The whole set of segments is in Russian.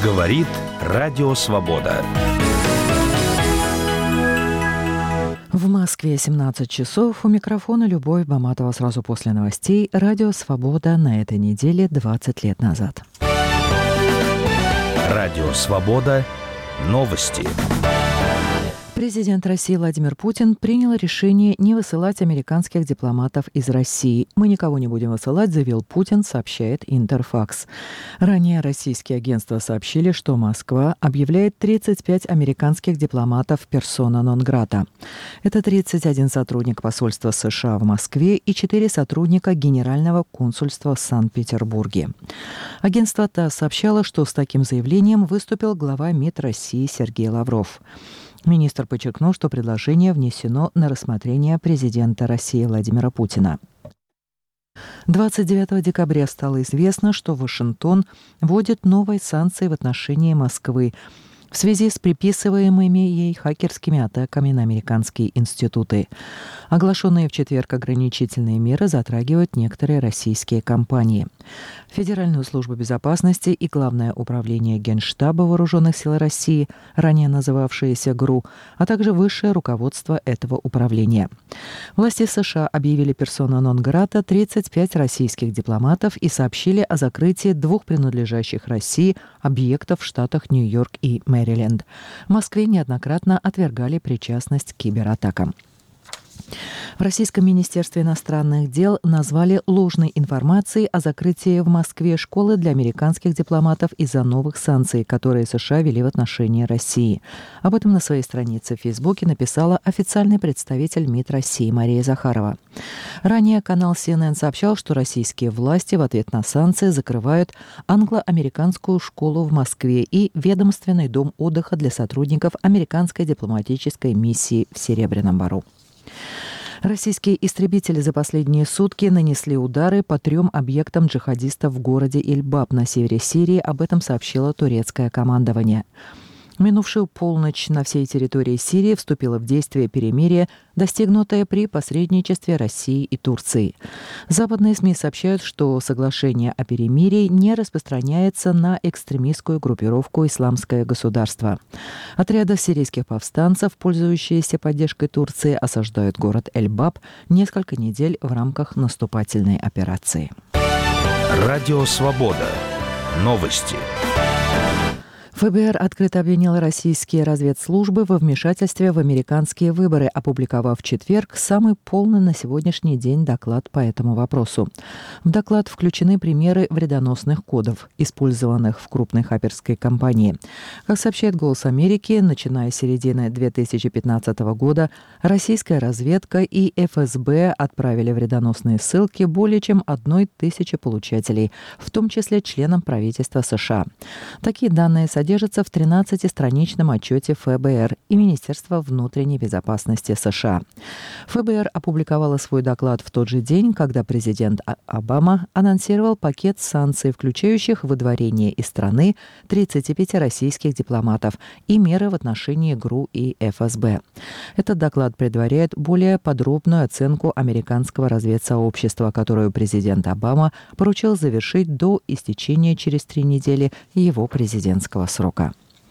Говорит Радио Свобода. В Москве 17 часов. У микрофона Любовь Баматова. Сразу после новостей. Радио «Свобода» на этой неделе 20 лет назад. Радио «Свобода». Новости. Президент России Владимир Путин принял решение не высылать американских дипломатов из России. «Мы никого не будем высылать», заявил Путин, сообщает Интерфакс. Ранее российские агентства сообщили, что Москва объявляет 35 американских дипломатов персона нон-грата. Это 31 сотрудник посольства США в Москве и 4 сотрудника Генерального консульства в Санкт-Петербурге. Агентство ТАСС сообщало, что с таким заявлением выступил глава МИД России Сергей Лавров. Министр подчеркнул, что предложение внесено на рассмотрение президента России Владимира Путина. 29 декабря стало известно, что Вашингтон вводит новые санкции в отношении Москвы в связи с приписываемыми ей хакерскими атаками на американские институты. Оглашенные в четверг ограничительные меры затрагивают некоторые российские компании. Федеральную службу безопасности и Главное управление Генштаба Вооруженных сил России, ранее называвшееся ГРУ, а также высшее руководство этого управления. Власти США объявили персона нон-грата 35 российских дипломатов и сообщили о закрытии 2 принадлежащих России объектов в штатах Нью-Йорк и Мэриленд. В Москве неоднократно отвергали причастность к кибератакам. В Российском министерстве иностранных дел назвали ложной информацией о закрытии в Москве школы для американских дипломатов из-за новых санкций, которые США ввели в отношении России. Об этом на своей странице в Фейсбуке написала официальный представитель МИД России Мария Захарова. Ранее канал CNN сообщал, что российские власти в ответ на санкции закрывают англо-американскую школу в Москве и ведомственный дом отдыха для сотрудников американской дипломатической миссии в Серебряном Бару. Российские истребители за последние сутки нанесли удары по 3 объектам джихадистов в городе Эльбаб на севере Сирии. Об этом сообщило турецкое командование. В минувшую полночь на всей территории Сирии вступило в действие перемирие, достигнутое при посредничестве России и Турции. Западные СМИ сообщают, что соглашение о перемирии не распространяется на экстремистскую группировку «Исламское государство». Отряды сирийских повстанцев, пользующиеся поддержкой Турции, осаждают город Эльбаб несколько недель в рамках наступательной операции. Радио «Свобода». Новости. ФБР открыто обвинило российские разведслужбы во вмешательстве в американские выборы, опубликовав в четверг самый полный на сегодняшний день доклад по этому вопросу. В доклад включены примеры вредоносных кодов, использованных в крупной хакерской кампании. Как сообщает «Голос Америки», начиная с середины 2015 года российская разведка и ФСБ отправили вредоносные ссылки более чем 1000 получателей, в том числе членам правительства США. Такие данные содержатся в 13-страничном отчете ФБР и Министерства внутренней безопасности США. ФБР опубликовало свой доклад в тот же день, когда президент Обама анонсировал пакет санкций, включающих выдворение из страны 35 российских дипломатов и меры в отношении ГРУ и ФСБ. Этот доклад предваряет более подробную оценку американского разведсообщества, которую президент Обама поручил завершить до истечения через 3 недели его президентского срока.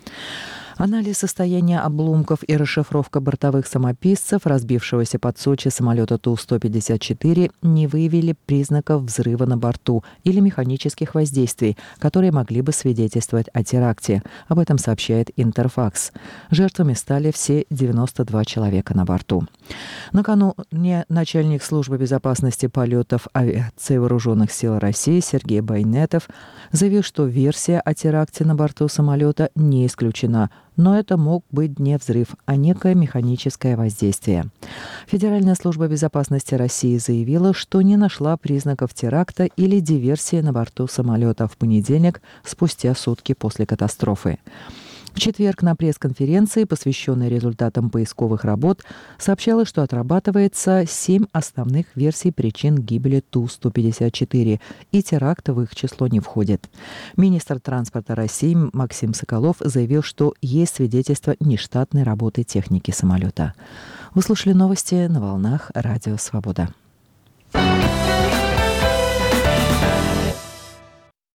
Анализ состояния обломков и расшифровка бортовых самописцев разбившегося под Сочи самолета Ту-154 не выявили признаков взрыва на борту или механических воздействий, которые могли бы свидетельствовать о теракте. Об этом сообщает Интерфакс. Жертвами стали все 92 человека на борту. Накануне начальник службы безопасности полетов авиации Вооруженных сил России Сергей Байнетов заявил, что версия о теракте на борту самолета не исключена, но это мог быть не взрыв, а некое механическое воздействие. Федеральная служба безопасности России заявила, что не нашла признаков теракта или диверсии на борту самолета в понедельник, спустя сутки после катастрофы. В четверг на пресс-конференции, посвященной результатам поисковых работ, сообщалось, что отрабатывается 7 основных версий причин гибели Ту-154, и теракт в их число не входит. Министр транспорта России Максим Соколов заявил, что есть свидетельство нештатной работы техники самолета. Вы слушали новости на волнах Радио «Свобода».